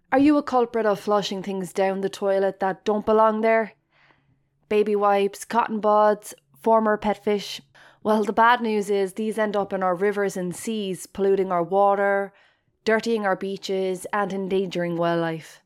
Are you a culprit of flushing things down the toilet that don't belong there? Baby wipes, cotton buds, former pet fish. Well, the bad news is these end up in our rivers and seas, polluting our water, dirtying our beaches and endangering wildlife.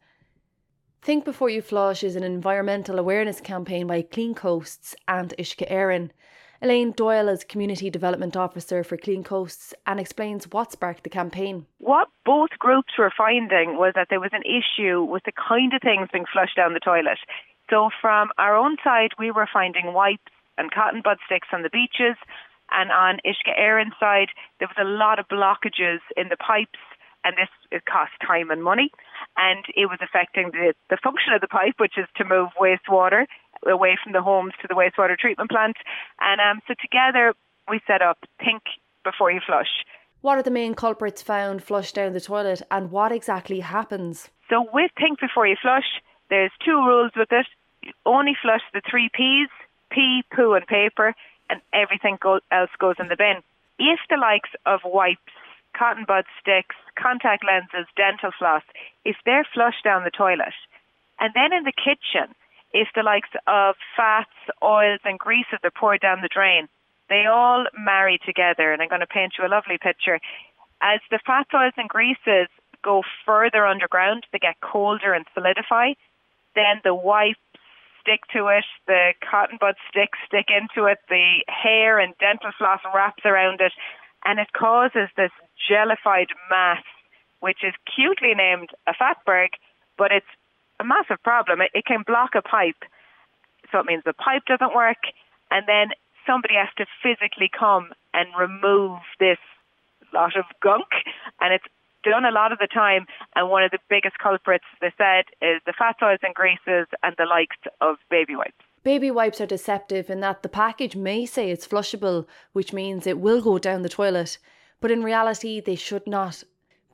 Think Before You Flush is an environmental awareness campaign by Clean Coasts and Uisce Éireann. Elaine Doyle is Community Development Officer for Clean Coasts and explains what sparked the campaign. What both groups were finding was that there was an issue with the kind of things being flushed down the toilet. So from our own side, we were finding wipes and cotton bud sticks on the beaches, and on Uisce Éireann's side, there was a lot of blockages in the pipes, and it cost time and money, and it was affecting the function of the pipe, which is to move wastewater away from the homes to the wastewater treatment plant. And so together we set up Think Before You Flush. What are the main culprits found flushed down the toilet and what exactly happens? So with Think Before You Flush, there's 2 rules with it. You only flush the 3 Ps, pee, poo and paper, and everything else goes in the bin. If the likes of wipes, cotton bud sticks, contact lenses, dental floss, if they're flushed down the toilet, and then in the kitchen, if the likes of fats, oils and greases are poured down the drain, they all marry together. And I'm going to paint you a lovely picture. As the fats, oils and greases go further underground, they get colder and solidify. Then the wipes stick to it, the cotton bud sticks stick into it, the hair and dental floss wraps around it, and it causes this jellified mass, which is cutely named a fatberg, but it's a massive problem. It can block a pipe, so it means the pipe doesn't work, and then somebody has to physically come and remove this lot of gunk, and it's done a lot of the time. And one of the biggest culprits, they said, is the fats, oils and greases and the likes of baby wipes. Baby wipes are deceptive in that the package may say it's flushable, which means it will go down the toilet, but in reality they should not.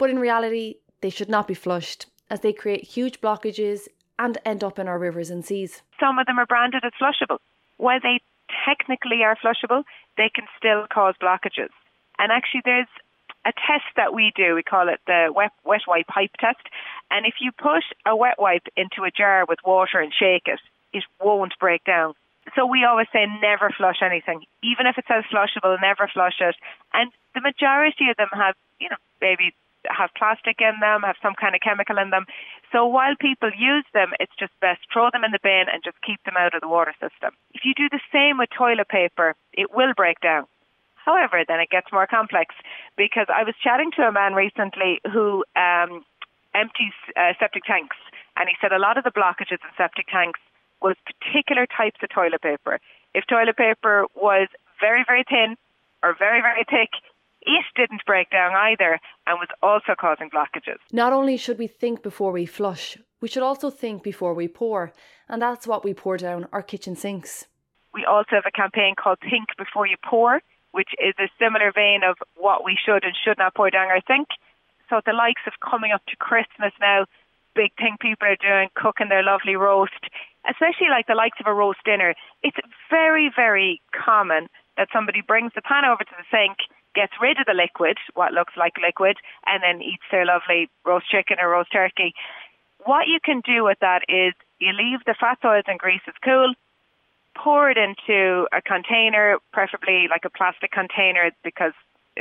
They should not be flushed, as they create huge blockages and end up in our rivers and seas. Some of them are branded as flushable. While they technically are flushable, they can still cause blockages. And actually there's a test that we do, we call it the wet wipe pipe test. And if you put a wet wipe into a jar with water and shake it, it won't break down. So we always say never flush anything. Even if it says flushable, never flush it. And the majority of them have, maybe have plastic in them, have some kind of chemical in them. So while people use them, it's just best throw them in the bin and just keep them out of the water system. If you do the same with toilet paper, it will break down. However, then it gets more complex, because I was chatting to a man recently who empties septic tanks, and he said a lot of the blockages in septic tanks was particular types of toilet paper. If toilet paper was very, very thin or very, very thick, it didn't break down either and was also causing blockages. Not only should we think before we flush, we should also think before we pour, and that's what we pour down our kitchen sinks. We also have a campaign called Think Before You Pour, which is a similar vein of what we should and should not pour down our sink. So the likes of coming up to Christmas now, big thing people are doing, cooking their lovely roast, especially like the likes of a roast dinner. It's very, very common that somebody brings the pan over to the sink, gets rid of the liquid, what looks like liquid, and then eats their lovely roast chicken or roast turkey. What you can do with that is you leave the fats, oils and greases cool, pour it into a container, preferably like a plastic container, because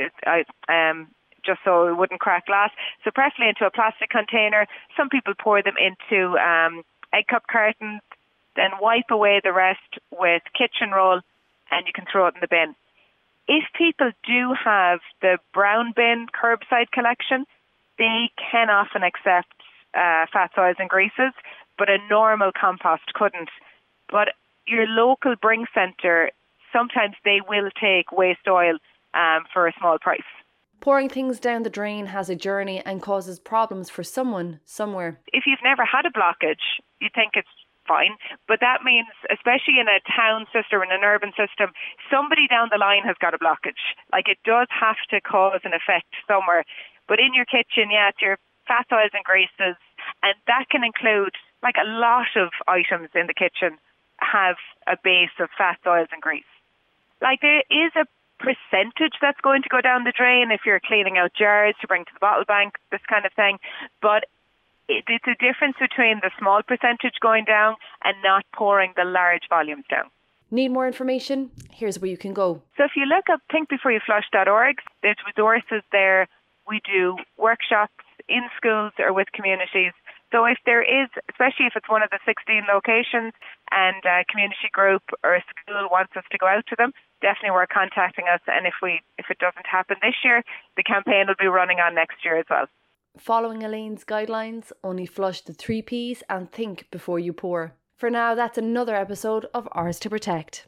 just so it wouldn't crack glass. So preferably into a plastic container. Some people pour them into egg cup cartons, then wipe away the rest with kitchen roll, and you can throw it in the bin. If people do have the brown bin curbside collection, they can often accept fats, oils and greases, but a normal compost couldn't. But your local bring centre, sometimes they will take waste oil for a small price. Pouring things down the drain has a journey and causes problems for someone, somewhere. If you've never had a blockage, you think it's fine, but that means, especially in a town system, in an urban system, somebody down the line has got a blockage. Like, it does have to cause an effect somewhere. But in your kitchen, it's your fats, oils and greases, and that can include, like, a lot of items in the kitchen have a base of fats, oils and grease. Like, there is a percentage that's going to go down the drain if you're cleaning out jars to bring to the bottle bank, this kind of thing. But It's a difference between the small percentage going down and not pouring the large volumes down. Need more information? Here's where you can go. So if you look up thinkbeforeyouFlush.org, there's resources there. We do workshops in schools or with communities. So if there is, especially if it's one of the 16 locations and a community group or a school wants us to go out to them, definitely worth contacting us. And if it doesn't happen this year, the campaign will be running on next year as well. Following Elaine's guidelines, only flush the 3 Ps and think before you pour. For now, that's another episode of Ours to Protect.